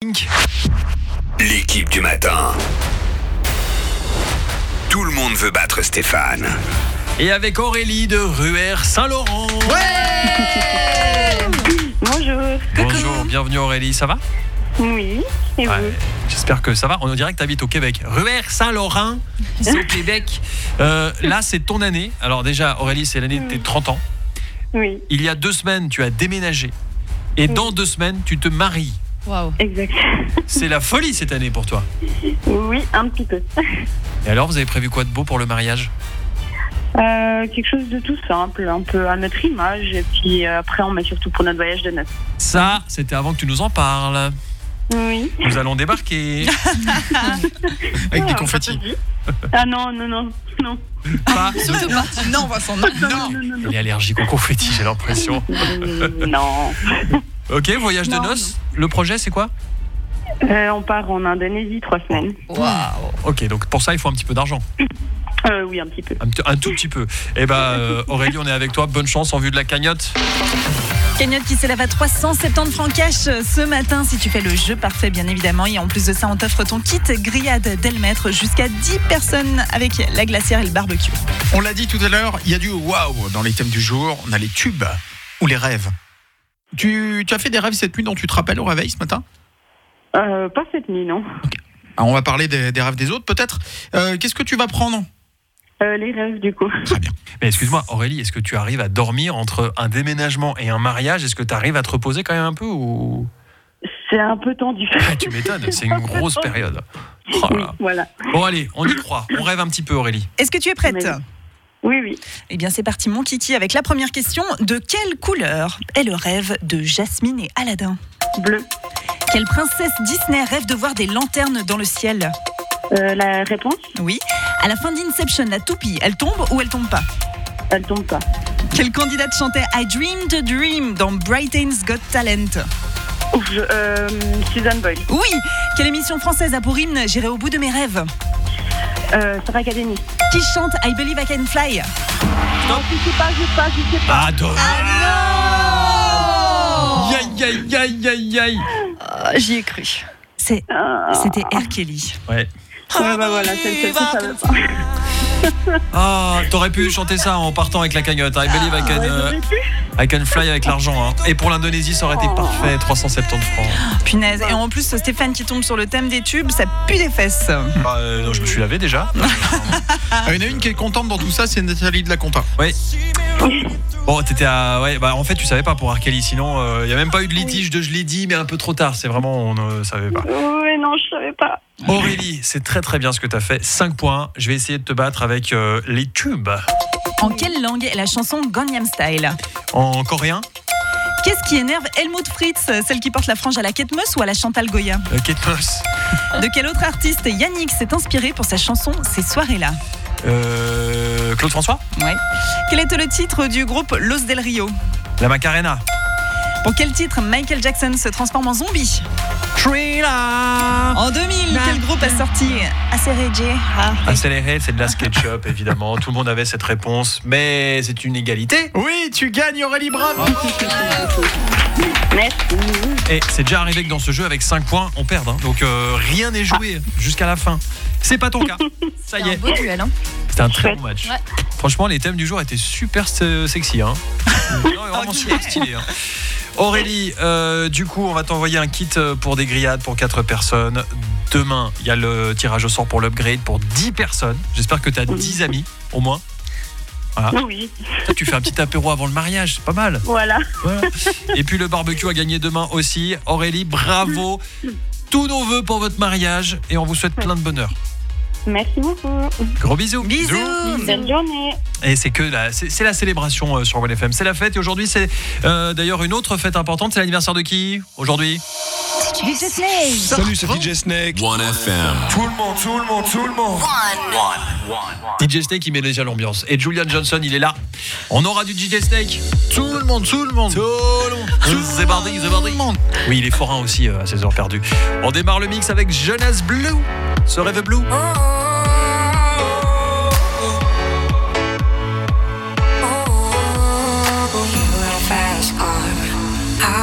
Pink. L'équipe du matin. Tout le monde veut battre Stéphane. Et avec Aurélie de Ruher Saint-Laurent. Bonjour. Bonjour, bienvenue Aurélie, ça va? Oui, et vous? J'espère que ça va. On dirait que tu habites au Québec. Ruher Saint-Laurent, c'est au Québec. Là, c'est ton année. Alors déjà, Aurélie, c'est l'année de tes 30 ans. Oui, Il y a 2 semaines, tu as déménagé. Et dans 2 semaines, tu te maries. Waouh. exact. C'est la folie cette année pour toi. Oui, un petit peu. Et alors, vous avez prévu quoi de beau pour le mariage? Quelque chose de tout simple, un peu à notre image, et puis après on met surtout pour notre voyage de noces. Ça, c'était avant que tu nous en parles. Oui. Nous allons débarquer. Avec des Ah, confettis. pas de souci. Ah non. Pas. Surtout pas. Non, Vincent, non. Elle est allergique aux confettis, j'ai l'impression. Non. Ok, voyage de Non, noces. Le projet, c'est quoi? On part en Indonésie 3 semaines. Waouh. Ok, donc pour ça, il faut un petit peu d'argent. Oui, un petit peu. Un tout petit peu. Eh ben, Aurélie, on est avec toi. Bonne chance en vue de la cagnotte. Cagnotte qui s'élève à 370 francs cash ce matin si tu fais le jeu parfait, bien évidemment. Et en plus de ça, on t'offre ton kit grillade Delmaître, jusqu'à 10 personnes avec la glacière et le barbecue. On l'a dit tout à l'heure, il y a du waouh dans les thèmes du jour. On a les tubes ou les rêves. Tu as fait des rêves cette nuit dont tu te rappelles au réveil ce matin? Pas cette nuit, non. Alors, on va parler des rêves des autres peut-être. Qu'est-ce que tu vas prendre? Les rêves, du coup. Très bien. Mais excuse-moi, Aurélie, est-ce que tu arrives à dormir entre un déménagement et un mariage? Est-ce que tu arrives à te reposer quand même un peu ou... C'est un peu tendu. Ah, tu m'étonnes, c'est une grosse période. Oh là Oui, là. voilà. Bon allez, on y croit. On rêve un petit peu, Aurélie. Est-ce que tu es prête? Oui. Eh bien, c'est parti, mon kiki, avec la première question. De quelle couleur est le rêve de Jasmine et Aladdin? Bleu. Quelle princesse Disney rêve de voir des lanternes dans le ciel? La réponse? Oui. À la fin d'Inception, la toupie, elle tombe ou elle tombe pas? Elle tombe pas. Quelle candidate chantait I Dreamed a Dream dans Britain's Got Talent? Susan Boyle. Oui. Quelle émission française a pour hymne J'irai au bout de mes rêves? Star Academy. Qui chante I Believe I Can Fly? Non, je sais pas. Ah, dommage. non. Aïe. J'y ai cru. C'était R. Kelly. Ouais. Ouais, bah voilà, celle-ci, ça veut pas. Ah, t'aurais pu chanter ça en partant avec la cagnotte. I believe I can fly avec l'argent. Hein. Et pour l'Indonésie, ça aurait été parfait. 370 francs. Punaise. Et en plus, Stéphane qui tombe sur le thème des tubes, ça pue des fesses. Non, je me suis lavé déjà. Il y en a une qui est contente dans tout ça, c'est Nathalie de la Compta. Oui. Bon, t'étais à... Ouais, bah en fait, tu savais pas pour R. Kelly. Sinon, il y a même pas eu de litige de je l'ai dit, mais un peu trop tard. C'est vraiment, on ne savait pas. Oui, non, je savais pas. Aurélie, c'est très très bien ce que t'as fait. 5 points. Je vais essayer de te battre avec les tubes. En quelle langue est la chanson Gangnam Style? En coréen? Qu'est-ce qui énerve Helmut Fritz, celle qui porte la frange à la Kate Moss ou à la Chantal Goya? Kate Moss. De quel autre artiste Yannick s'est inspiré pour sa chanson Ces soirées-là? Claude François? Ouais. Quel est le titre du groupe Los Del Rio? La Macarena. Pour quel titre Michael Jackson se transforme en zombie? Thriller. En 2000, quel groupe a sorti Accéléré? Accéléré, c'est de la SketchUp évidemment. Tout le monde avait cette réponse, mais c'est une égalité. Oui, tu gagnes Aurélie, bravo. Merci. Et c'est déjà arrivé que dans ce jeu, avec 5 points, on perde. Hein. Donc rien n'est joué jusqu'à la fin. C'est pas ton cas. Ça y est. Un beau duel, hein. C'était un très bon match. Ouais. Franchement, les thèmes du jour étaient super sexy. Hein. Non, vraiment super stylé. Hein. Aurélie, du coup, on va t'envoyer un kit pour des grillades pour 4 personnes. Demain, il y a le tirage au sort pour l'upgrade pour 10 personnes. J'espère que tu as 10 amis, au moins. Voilà. Oui. Toi, tu fais un petit apéro avant le mariage, c'est pas mal. Voilà. Ouais. Et puis le barbecue à gagner demain aussi. Aurélie, bravo. Tous nos vœux pour votre mariage et on vous souhaite plein de bonheur. Merci beaucoup. Gros bisous. Bisous. Bonne journée. Et c'est que c'est la célébration sur One FM. C'est la fête et aujourd'hui c'est d'ailleurs une autre fête importante. C'est l'anniversaire de qui aujourd'hui? DJ Snake. Salut, c'est DJ Snake. One FM. Tout le monde. DJ Snake il met déjà l'ambiance. Et Julian Johnson il est là. On aura du DJ Snake. Tout le monde. C'est bardi. Oui, il est forain aussi à 16 heures perdues. On démarre le mix avec Jonas Blue. Ce rêve blue.